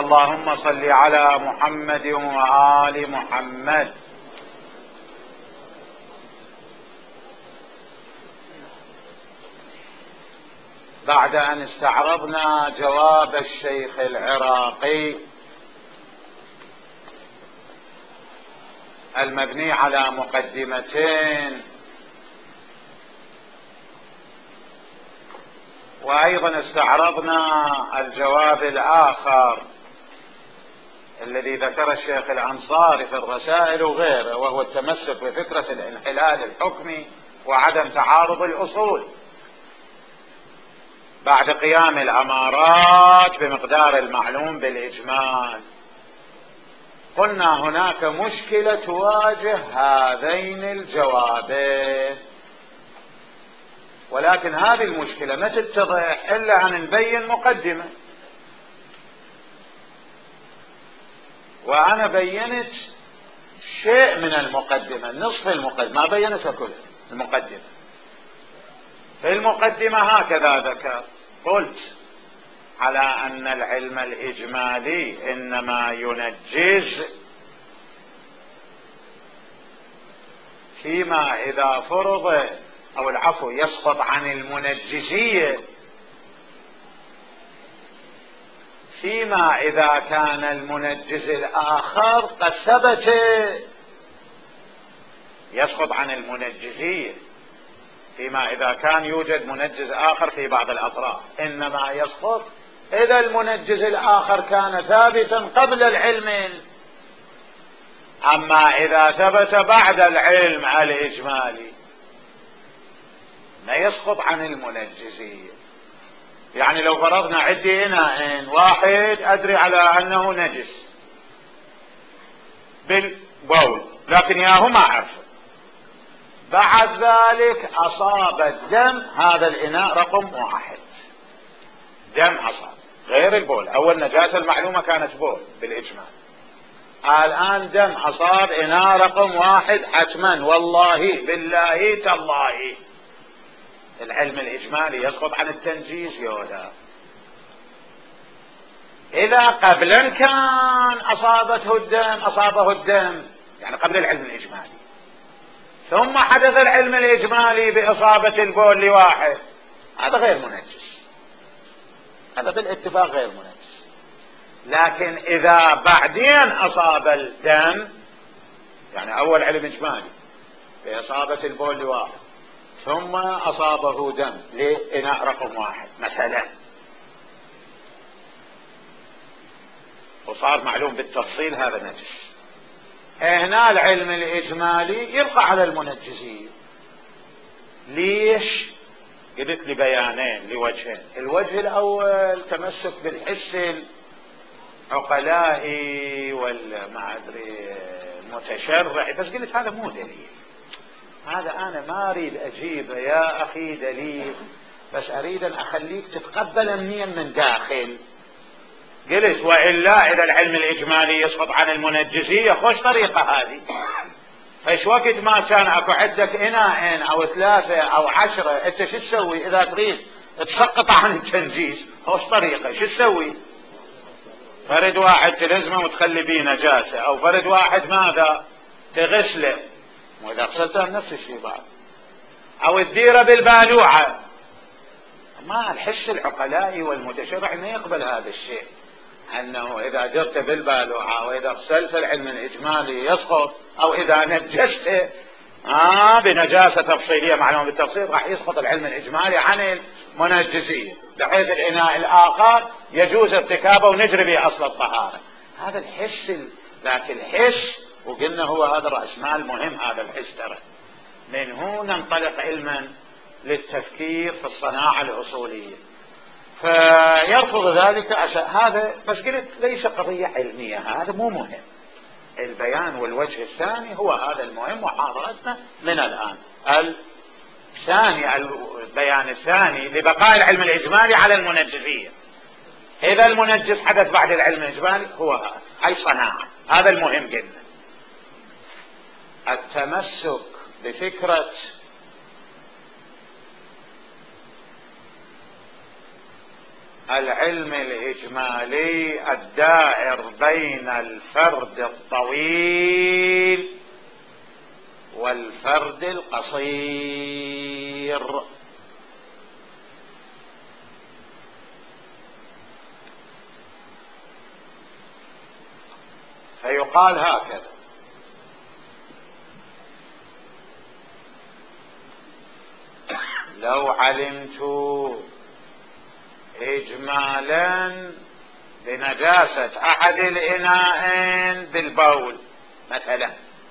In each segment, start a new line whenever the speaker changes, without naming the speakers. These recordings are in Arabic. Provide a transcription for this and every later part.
اللهم صل على محمد وآل محمد. بعد أن استعرضنا جواب الشيخ العراقي المبني على مقدمتين، وأيضا استعرضنا الجواب الآخر الذي ذكر الشيخ الأنصاري في الرسائل وغيره، وهو التمسك بفكرة الانحلال الحكمي وعدم تعارض الأصول بعد قيام الأمارات بمقدار المعلوم بالإجمال. قلنا هناك مشكلة تواجه هذين الجوابين، ولكن هذه المشكلة ما تتضح إلا أن نبين مقدمة، وأنا بينت شيء من المقدمة، نصف المقدمة، ما بينتها كلها. المقدمة في المقدمة هكذا ذكر، قلت على أن العلم الإجمالي إنما ينجز فيما إذا فرض، أو العفو يسقط عن المنجزية فيما إذا كان المنجز الآخر قد ثبت. يسقط عن المنجزية فيما إذا كان يوجد منجز آخر في بعض الأطراف، إنما يسقط إذا المنجز الآخر كان ثابتا قبل العلم. أما إذا ثبت بعد العلم الإجمالي ما يسقط عن المنجزية. يعني لو فرضنا عندي إناءين، واحد أدري على أنه نجس بالبول لكن ياهو ما أعرفه، بعد ذلك أصاب الدم، هذا الإناء رقم 1 دم أصاب غير البول. أول نجاسة المعلومة كانت بول بالإجمال، الآن دم أصاب إناء رقم 1 حتما، والله بالله تالله العلم الإجمالي يسقط عن التنجيز يولا. إذا قبلا كان أصابه الدم يعني قبل العلم الإجمالي، ثم حدث العلم الإجمالي بإصابة البول لواحد، هذا غير منجس، هذا بالاتفاق غير منجس. لكن إذا بعدين أصاب الدم، يعني أول علم إجمالي بإصابة البول لواحد ثم أصابه دم لإناء رقم 1 مثلا، وصار معلوم بالتفصيل هذا نجس، هنا العلم الإجمالي يبقى على المنجزين. ليش؟ قلت لي بيانين لوجهين. الوجه الأول تمسك بالحس العقلائي والما أدري المتشرع، بس قلت هذا مو دليل، هذا أنا ما أريد أجيبه يا أخي دليل، بس أريد أن أخليك تتقبل منين من داخل. قلت وإلا إذا العلم الإجمالي يسقط عن المنجزية خوش طريقة هذه، فايش وقت ما كان أكو عندك إناءين أو 3 أو 10، أنت شو تسوي إذا تريد تسقط عن التنجيز؟ خوش طريقة، شو تسوي؟ فرد واحد تلزمه وتخلي بيه نجاسة، أو فرد واحد ماذا تغسله، وإذا غسلته نفس الشيء بعد، أو تديره بالبالوعة. ما الحس العقلائي والمتشرع ما يقبل هذا الشيء، أنه إذا جرت بالبالوعة وإذا غسلت العلم الإجمالي يسقط، أو إذا نجسته بنجاسة تفصيلية معلومة بالتفصيل راح يسقط العلم الإجمالي عن المنجزية، بحيث الإناء الآخر يجوز ارتكابه ونجري به أصل الطهارة. هذا الحس، لكن الحس وقلنا هو هذا رأس مال مهم، هذا الحس ترى من هنا ننطلق علما للتفكير في الصناعة الأصولية، فيرفض ذلك هذا. بس قلت ليس قضية علمية، هذا مو مهم، البيان والوجه الثاني هو هذا المهم، وحاضرتنا من الآن الثاني، البيان الثاني لبقاء العلم الإجمالي على المنجزية. إذا المنجز حدث بعد العلم الإجمالي هو هذا، أي صناعة، هذا المهم جدا. التمسك بفكرة العلم الإجمالي الدائر بين الفرد الطويل والفرد القصير. فيقال هكذا: لو علمت إجمالا بنجاسة أحد الإناءين بالبول مثلا،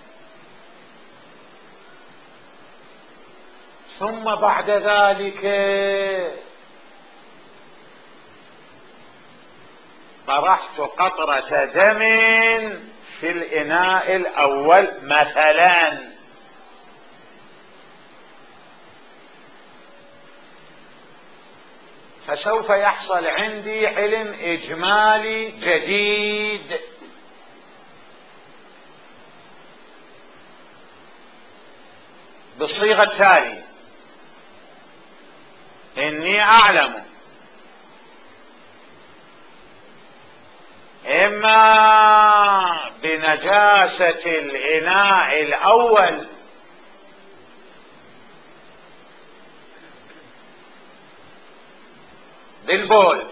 ثم بعد ذلك طرحت قطرة دم في الإناء الأول مثلا، فسوف يحصل عندي علم إجمالي جديد، بالصيغة التالية: إني أعلم إما بنجاسة الإناء الأول بالبول،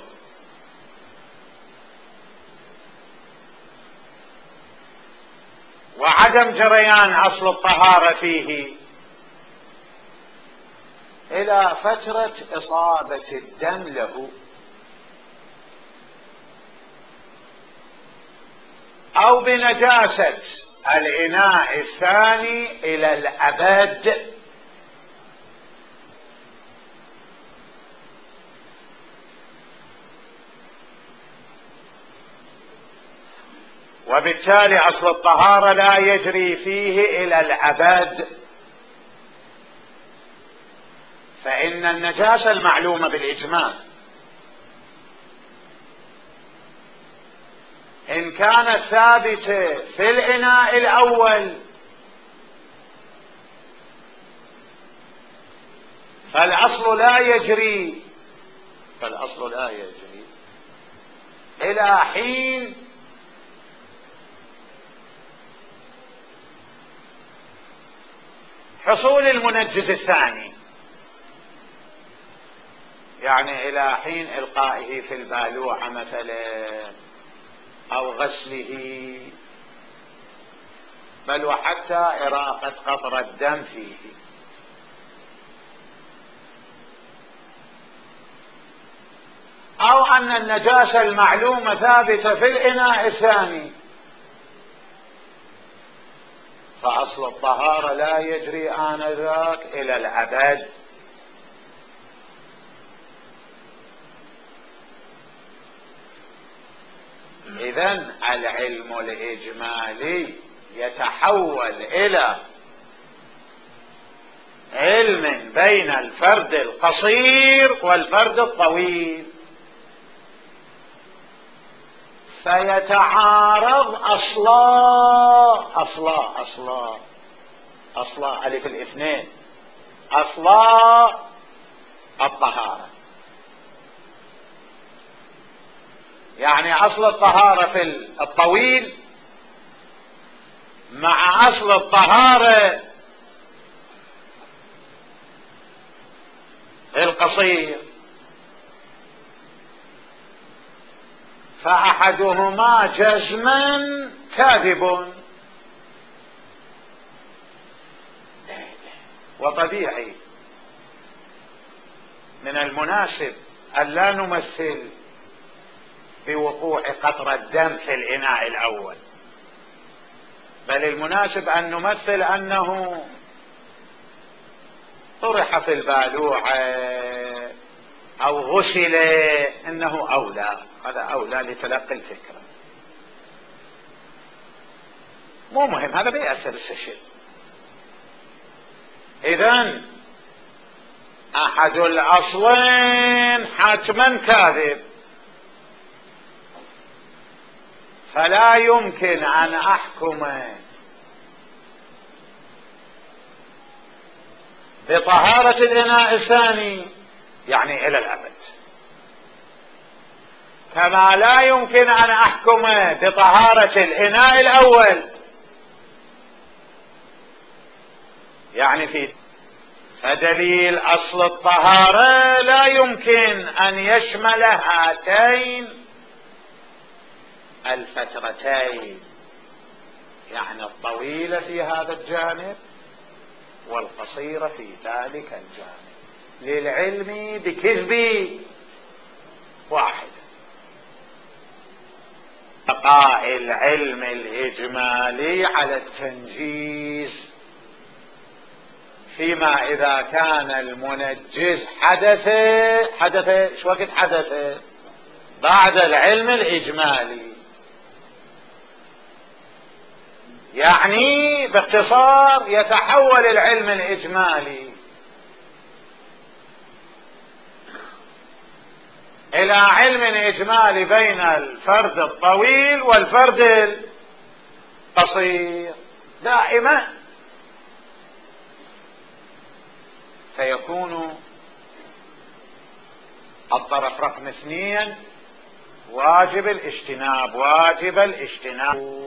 وعدم جريان أصل الطهارة فيه إلى فترة إصابة الدم له، أو بنجاسة الإناء الثاني إلى الأبد، وبالتالي أصل الطهارة لا يجري فيه إلى الأبد، فإن النجاسة المعلومة بالإجمال إن كانت ثابتة في الإناء الأول فالأصل لا يجري إلى حين حصول المنجز الثاني، يعني إلى حين إلقائه في البالوعة مثلا أو غسله، بل وحتى إراقة قطرة الدم فيه. أو أن النجاسة المعلومة ثابتة في الإناء الثاني، فأصل الطهارة لا يجري آنذاك إلى الأبد. إذن العلم الإجمالي يتحول إلى علم بين الفرد القصير والفرد الطويل، فيتعارض أصلا ألف الاثنين، أصلا الطهارة، يعني أصل الطهارة في الطويل مع أصل الطهارة القصير، فأحدهما جزما كاذب، وطبيعي من المناسب أن لا نمثل بوقوع قطرة الدم في الإناء الأول، بل المناسب أن نمثل أنه طرح في البالوعة أو غسل، إنه أولى، هذا أولى لتلقي الفكرة. مو مهم، هذا بيأثر السشل. إذن أحد الأصلين حتما كاذب، فلا يمكن أن أحكم بطهارة الإناء الثاني يعني إلى الأبد. كما لا يمكن أن أحكم بطهارة الإناء الأول، يعني فدليل أصل الطهارة لا يمكن أن يشمل هاتين الفترتين، يعني الطويلة في هذا الجانب والقصيرة في ذلك الجانب، للعلم بكذب واحد. بقاء العلم الإجمالي على التنجيز فيما إذا كان المنجز حدث شو وقت حدث؟ بعد العلم الإجمالي. يعني باختصار يتحول العلم الإجمالي إلى علم إجمالي بين الفرد الطويل والفرد القصير دائما، فيكون الطرف رقم 2 واجب الاجتناب.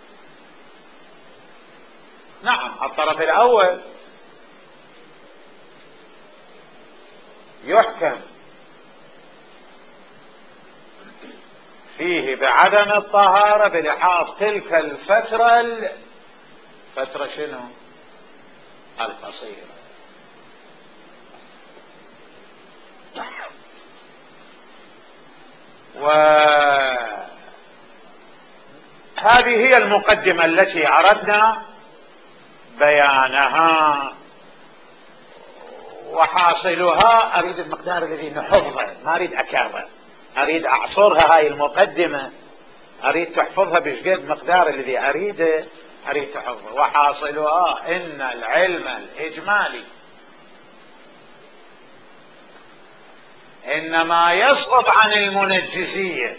نعم، الطرف الأول يحكم فيه بعدم الطهارة بلحاظ تلك فترة شنو؟ القصيرة. وهذه هي المقدمة التي أردنا بيانها، وحاصلها أريد المقدار الذي نحفظه، ما أريد أكرر، أريد أعصرها. هاي المقدمة أريد تحفظها بشقد مقدار الذي أريد تحفظه. وحاصلها إن العلم الإجمالي إنما يسقط عن المنجزية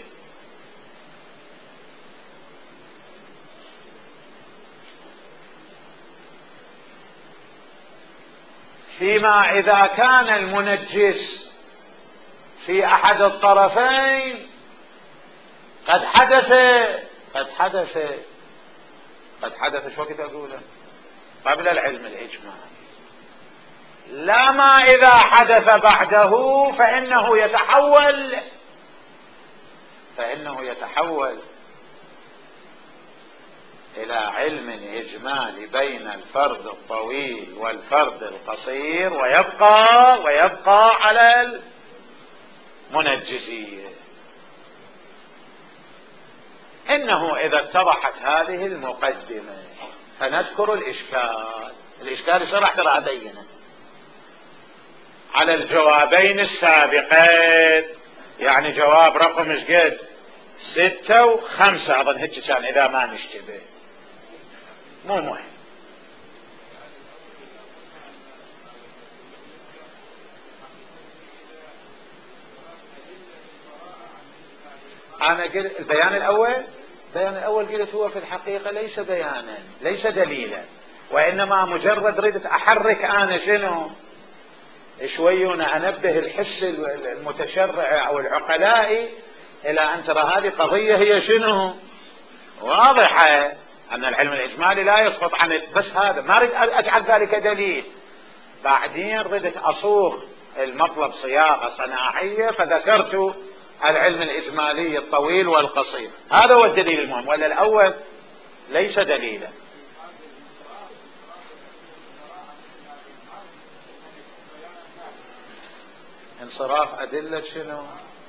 فيما إذا كان المنجس في أحد الطرفين قد حدث شو وقت أقوله؟ قبل العلم الإجمالي. لا ما إذا حدث بعده فإنه يتحول إلى علم إجمالي بين الفرد الطويل والفرد القصير، ويبقى على المنجزية. إنه إذا اتضحت هذه المقدمة فنذكر الإشكال يصير ترى أبينه على الجوابين السابقين، يعني جواب رقم شقد 6 و5 أظن هيك كان إذا ما نشتبه، مو مهم. أنا قلت البيان الأول قلت هو في الحقيقة ليس بيانا، ليس دليلا، وإنما مجرد ردت أحرك أنا شنو شوي أنبه الحس المتشرع أو العقلائي إلى أن ترى هذه قضية هي شنو واضحة، أن العلم الإجمالي لا يسقط عن بس هذا، ما أريد أجعل ذلك دليل. بعدين ردت أصوغ المطلب صياغة صناعية فذكرت العلم الإجمالي الطويل والقصير، هذا هو الدليل المهم، ولا الأول ليس دليلا. انصراف أدلة شنو؟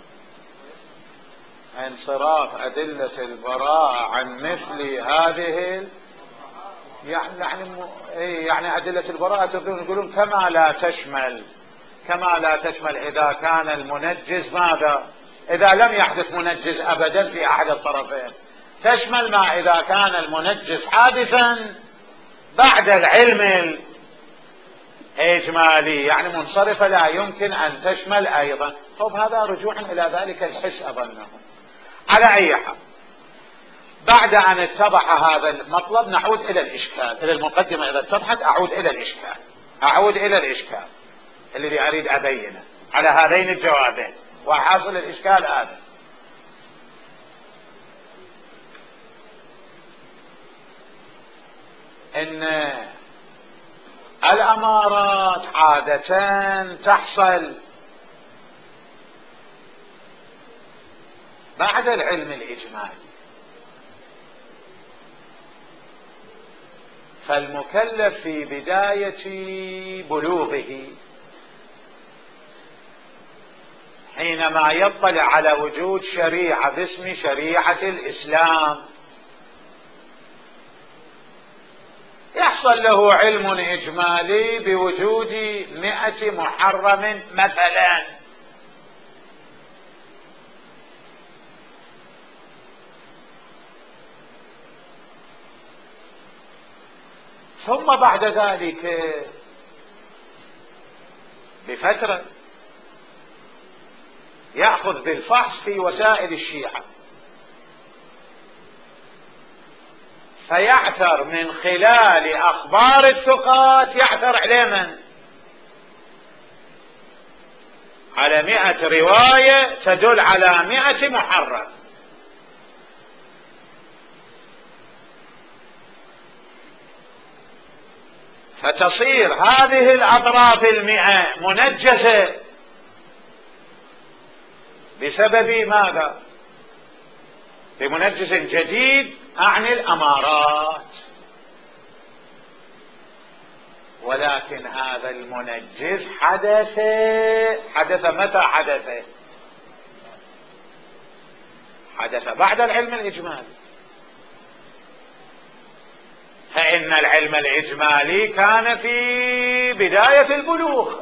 انصراف أدلة البراءة عن مثل هذه يعني أدلة البراءة تريدون يقولون كما لا تشمل إذا كان المنجز ماذا؟ إذا لم يحدث منجز أبدا في أحد الطرفين، تشمل ما إذا كان المنجز حادثا بعد العلم الإجمالي، يعني منصرفة لا يمكن أن تشمل أيضا. طب هذا رجوع إلى ذلك الحس أظنه. على أي حال، بعد أن اتضح هذا المطلب نعود إلى الإشكال، إلى المقدمة إذا اتضحت أعود إلى الإشكال الذي أريد أبينه على هذين الجوابين، وحاصل الإشكال هذا. ان الامارات عادة تحصل بعد العلم الاجمالي، فالمكلف في بداية بلوغه حينما يطلع على وجود شريعة باسم شريعة الإسلام يحصل له علم إجمالي بوجود 100 محرم مثلا، ثم بعد ذلك بفترة يأخذ بالفحص في وسائل الشيعة فيعثر من خلال أخبار الثقات، يعثر على من؟ على 100 رواية تدل على 100 محرم، فتصير هذه الأطراف 100 منجزة بسبب ماذا؟ بمنجز جديد أعني الأمارات. ولكن هذا المنجز حدث متى حدث؟ حدث بعد العلم الإجمالي، فإن العلم الإجمالي كان في بداية البلوغ،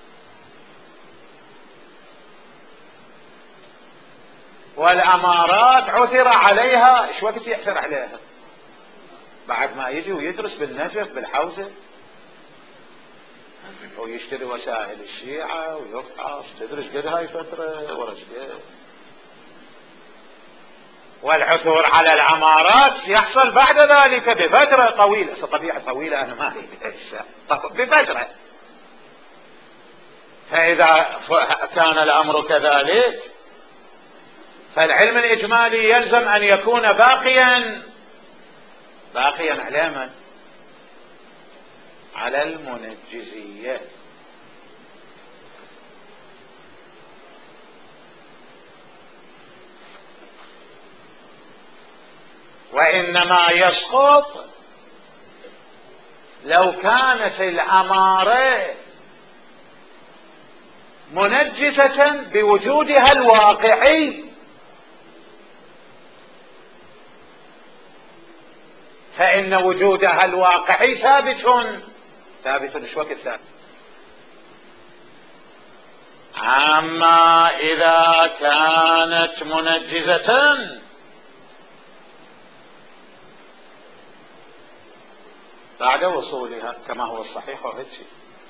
والأمارات عثر عليها. ايش وقت يعثر عليها؟ بعد ما يجي ويدرس بالنجف بالحوزة ويشتري وسائل الشيعة ويفحص، تدرس قد هاي فترة ورش قد. والعثور على الأمارات يحصل بعد ذلك بفترة طويلة، طبيعة طويلة أنا ما أريد بفترة. فإذا كان الأمر كذلك فالعلم الإجمالي يلزم أن يكون باقيا على من؟ على المنجزية. وإنما يسقط لو كانت الأمارة منجزة بوجودها الواقعي، فإن وجودها الواقعي ثابت. ايش وقت ثابت؟ أما إذا كانت منجزة بعد وصولها كما هو الصحيح وهدشي،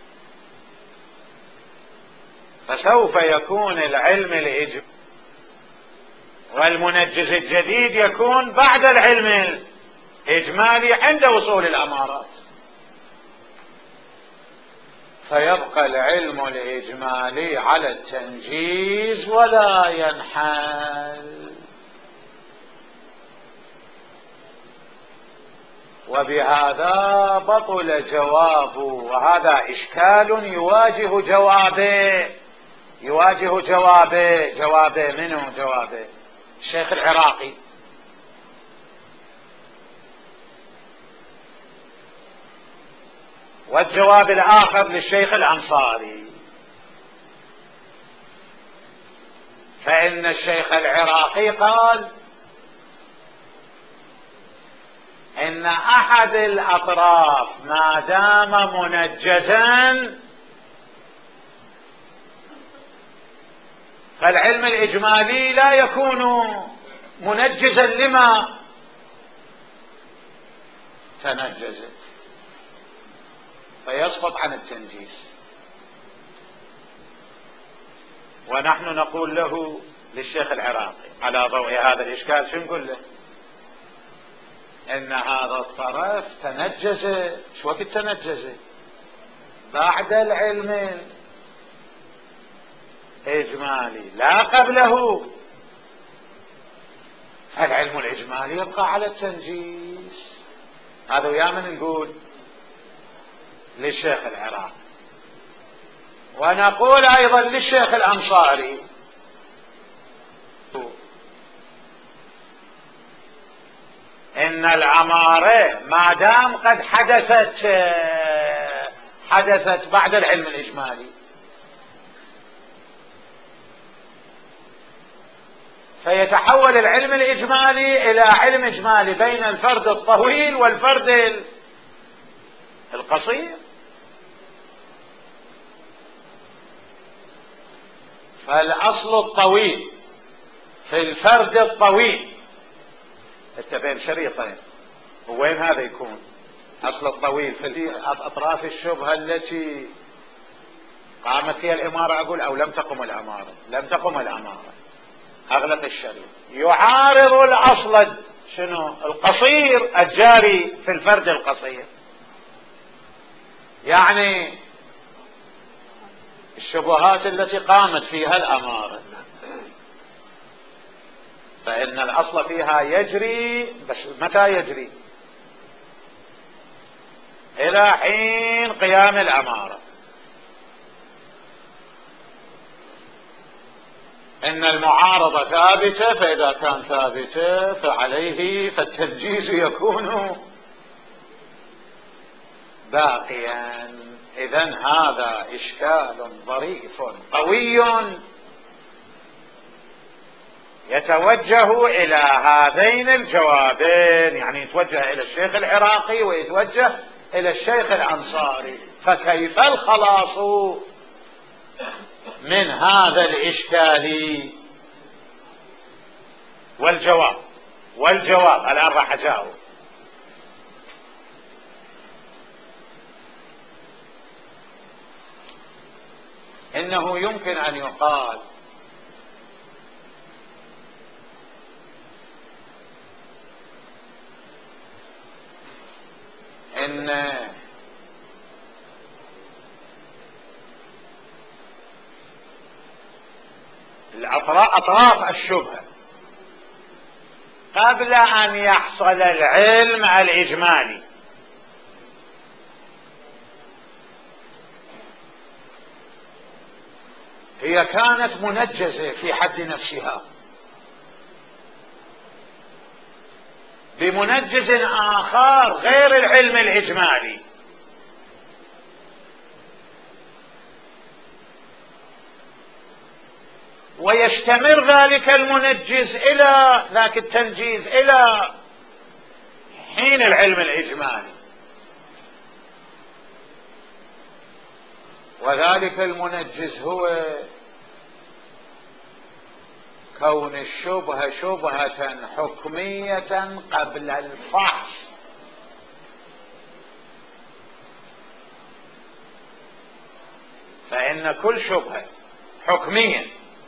فسوف يكون العلم الإجمالي والمنجز الجديد يكون بعد العلم الإجمالي عند وصول الأمارات، فيبقى العلم الإجمالي على التنجيز ولا ينحل. وبهذا بطل جوابه، وهذا إشكال يواجه جوابه منه جوابه الشيخ العراقي. والجواب الآخر للشيخ الأنصاري، فإن الشيخ العراقي قال إن أحد الأطراف ما دام منجزا فالعلم الإجمالي لا يكون منجزا لما تنجزت، فيسقط عن التنجيز. ونحن نقول له للشيخ العراقي على ضوء هذا الإشكال شو نقول له؟ إن هذا الطرف تنجز. شو وقت تنجز؟ بعد العلم الإجمالي لا قبله، فالعلم الإجمالي يبقى على التنجيز. هذا ويا من نقول للشيخ العراقي، ونقول أيضا للشيخ الأنصاري. إن العمارة ما دام قد حدثت بعد العلم الإجمالي، فيتحول العلم الإجمالي إلى علم إجمالي بين الفرد الطويل والفرد القصير. فالأصل الطويل في الفرد الطويل، انت بين شريطين، وين هذا يكون؟ أصل الطويل في أطراف الشبهة التي قامت فيها الإمارة، أقول أو لم تقم الأمارة، لم تقم الأمارة، أغلق الشريط، يعارض الأصل شنو؟ القصير الجاري في الفرد القصير. يعني الشبهات التي قامت فيها الأمارة، فإن الأصل فيها يجري، بس متى يجري؟ إلى حين قيام الأمارة. إن المعارضة ثابتة، فإذا كان ثابتة فعليه فالتنجيز يكون باقيا. إذن هذا إشكال ظريف قوي يتوجه إلى هذين الجوابين، يعني يتوجه إلى الشيخ العراقي ويتوجه إلى الشيخ الأنصاري. فكيف الخلاص من هذا الإشكال؟ والجواب الآن راح أجاوب. إنه يمكن أن يقال إن أطراف الشبهة قبل أن يحصل العلم الإجمالي هي كانت منجزة في حد نفسها بمنجز آخر غير العلم الإجمالي، ويستمر ذلك المنجز إلى ذاك التنجيز إلى حين العلم الإجمالي. وذلك المنجز هو كون الشبهة شبهة حكمية قبل الفحص. فإن كل شبهة حكمية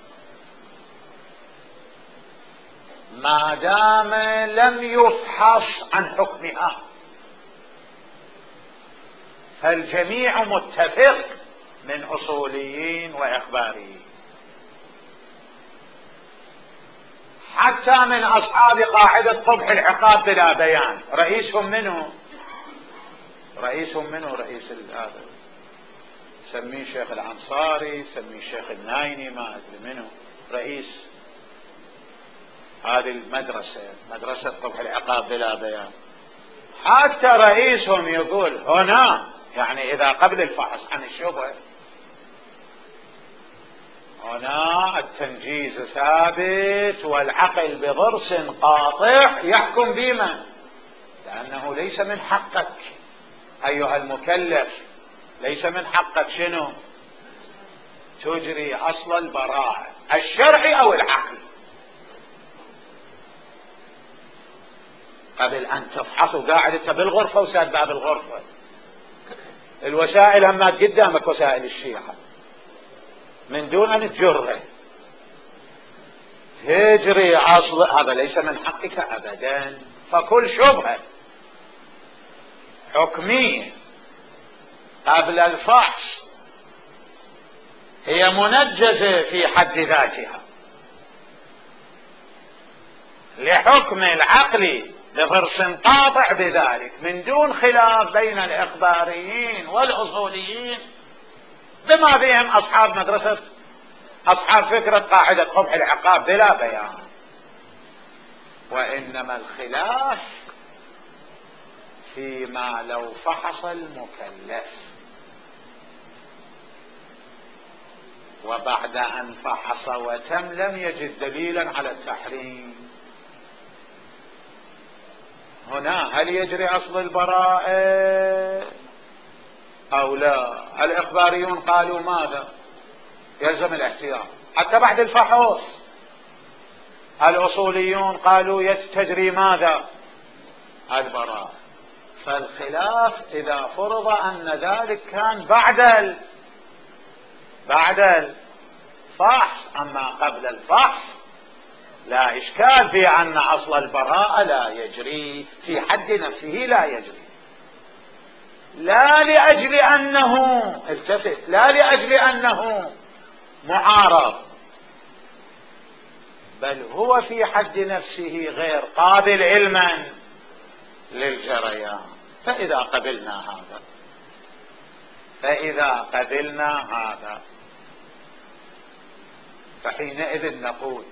ما دام لم يفحص عن حكمها فالجميع متفق من أصوليين وإخباريين، حتى من أصحاب قاعدة قبح العقاب بلا بيان. رئيسهم منه رئيس هذا سميه الشيخ الأنصاري، سميه الشيخ النايني، ما أدري منه رئيس هذه المدرسة، مدرسة قبح العقاب بلا بيان. حتى رئيسهم يقول هنا، يعني إذا قبل الفحص عن الشبهة هنا التنجيز ثابت والعقل بضرس قاطع يحكم بما، لأنه ليس من حقك أيها المكلف، ليس من حقك شنو؟ تجري أصل البراءة الشرعي أو العقلي قبل أن تفحصه. قاعد أنت بالغرفة وساد باب الغرفة، الوسائل همات قدامك، وسائل الشيعة، من دون أن تجره تجري أصل، هذا ليس من حقك أبدا. فكل شبهة حكمية قبل الفحص هي منجزة في حد ذاتها لحكم العقل بضرس قاطع بذلك من دون خلاف بين الإخباريين والأصوليين بما فيهم أصحاب مدرسة أصحاب فكرة قاعدة قبح العقاب بلا بيان. وإنما الخلاف فيما لو فحص المكلف وبعد أن فحص وتم لم يجد دليلا على التحريم، هنا هل يجري أصل البراءة أو لا؟ الإخباريون قالوا ماذا؟ يلزم الاحتياط حتى بعد الفحوص. الأصوليون قالوا تجري ماذا؟ البراءة. فالخلاف إذا فرض أن ذلك كان بعد الفحص، أما قبل الفحص لا إشكال في أن أصل البراءة لا يجري في حد نفسه، لا يجري، لا لأجل أنه التفت، لا لأجل أنه معارض، بل هو في حد نفسه غير قابل علما للجريان. فإذا قبلنا هذا فحينئذ نقول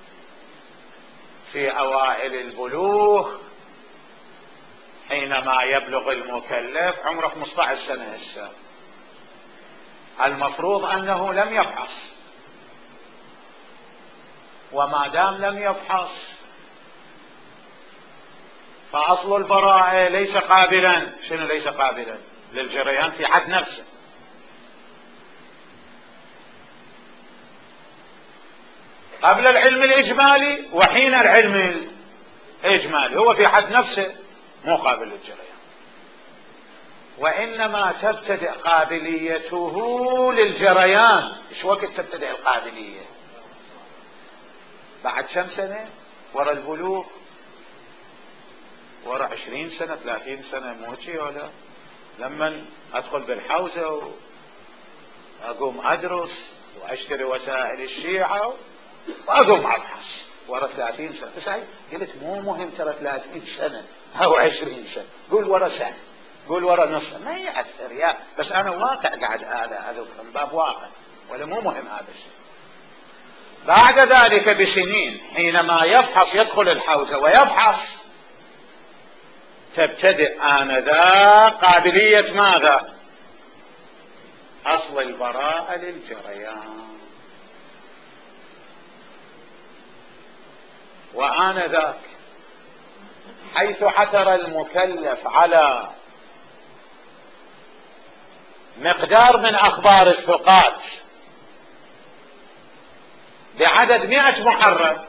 في أوائل البلوغ حينما يبلغ المكلف عمره 15 سنة هسه، المفروض أنه لم يفحص، وما دام لم يفحص فأصل البراءة ليس قابلا. شنو ليس قابلا؟ للجريان في حد نفسه. قبل العلم الإجمالي وحين العلم الإجمالي هو في حد نفسه مو قابل للجريان، وإنما تبتدئ قابليته للجريان. إيش وقت تبتدئ القابلية؟ بعد كم سنة؟ ورا البلوغ، ورا 20 سنة 30 سنة، مو هيك ولا؟ لما أدخل بالحوزة وأقوم أدرس وأشتري وسائل الشيعة وأقوم أبحث ورا 30 سنة. بس قلت مو مهم ترى 30 سنة أو 20 سنة، قول ورا سنة، قول ورا نص، ما يأثر يا بس أنا واقع قاعد هذا من باب واقع، ولا مو مهم هذا الشيء. بعد ذلك بسنين حينما يفحص، يدخل الحوزة ويبحث، تبتدئ آنذاك قابلية ماذا؟ أصل البراءة للجريان. وآنذاك حيث حثر المكلف على مقدار من أخبار الثقات بعدد 100 محرر،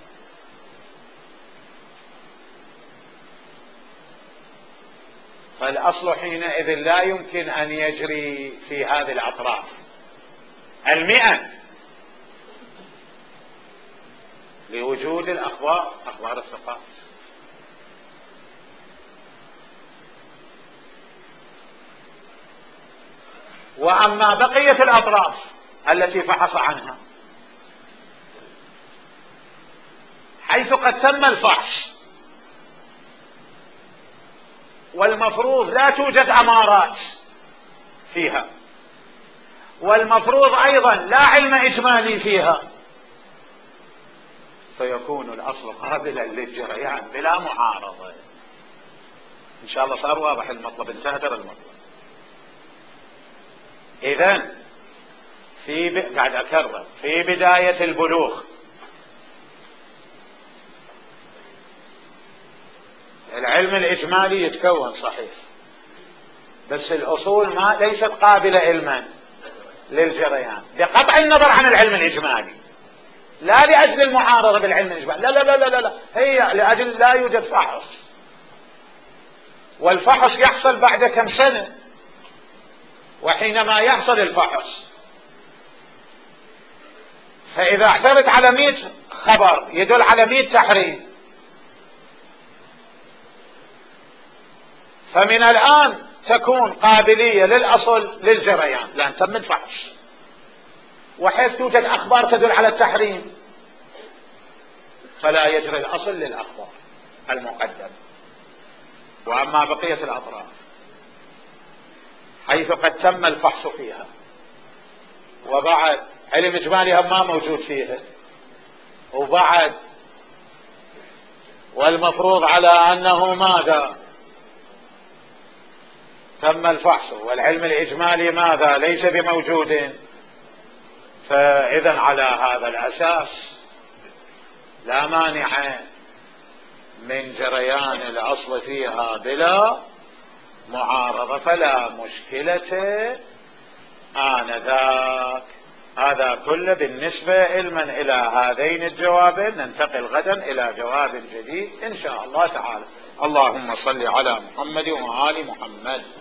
فالأصل حينئذ لا يمكن أن يجري في هذه الأطراف 100 لوجود أخبار الثقات. وأما بقية الأطراف التي فحص عنها حيث قد تم الفحص والمفروض لا توجد أمارات فيها، والمفروض أيضا لا علم إجمالي فيها، فيكون الأصل قابلا للجريان بلا معارضة. إن شاء الله صار واضح المطلب، انتهى المطلب. إذن قاعد أكرر، في بداية البلوغ العلم الإجمالي يتكون صحيح، بس الأصول ما ليست قابلة علما للجريان بقطع النظر عن العلم الإجمالي، لا لأجل المعارضة بالعلم الإجمالي، لا لا لا لا لا، هي لأجل لا يوجد فحص، والفحص يحصل بعد كم سنة. وحينما يحصل الفحص فإذا اعتمد على 100 خبر يدل على 100 تحريم، فمن الآن تكون قابلية للأصل للجريان لأن تم الفحص، وحيث توجد أخبار تدل على التحريم فلا يجري الأصل للأخبار المقدمة. وأما بقية الأطراف حيث قد تم الفحص فيها وبعد علم إجمالها ما موجود فيها، وبعد والمفروض على أنه ماذا تم الفحص والعلم الإجمالي ماذا ليس بموجود، فإذا على هذا الأساس لا مانع من جريان الأصل فيها بلا معارضة، فلا مشكلة آنذاك. هذا كله بالنسبة علما إلى هذين الجوابين. ننتقل غدا إلى جواب جديد إن شاء الله تعالى. اللهم صل على محمد وآل محمد.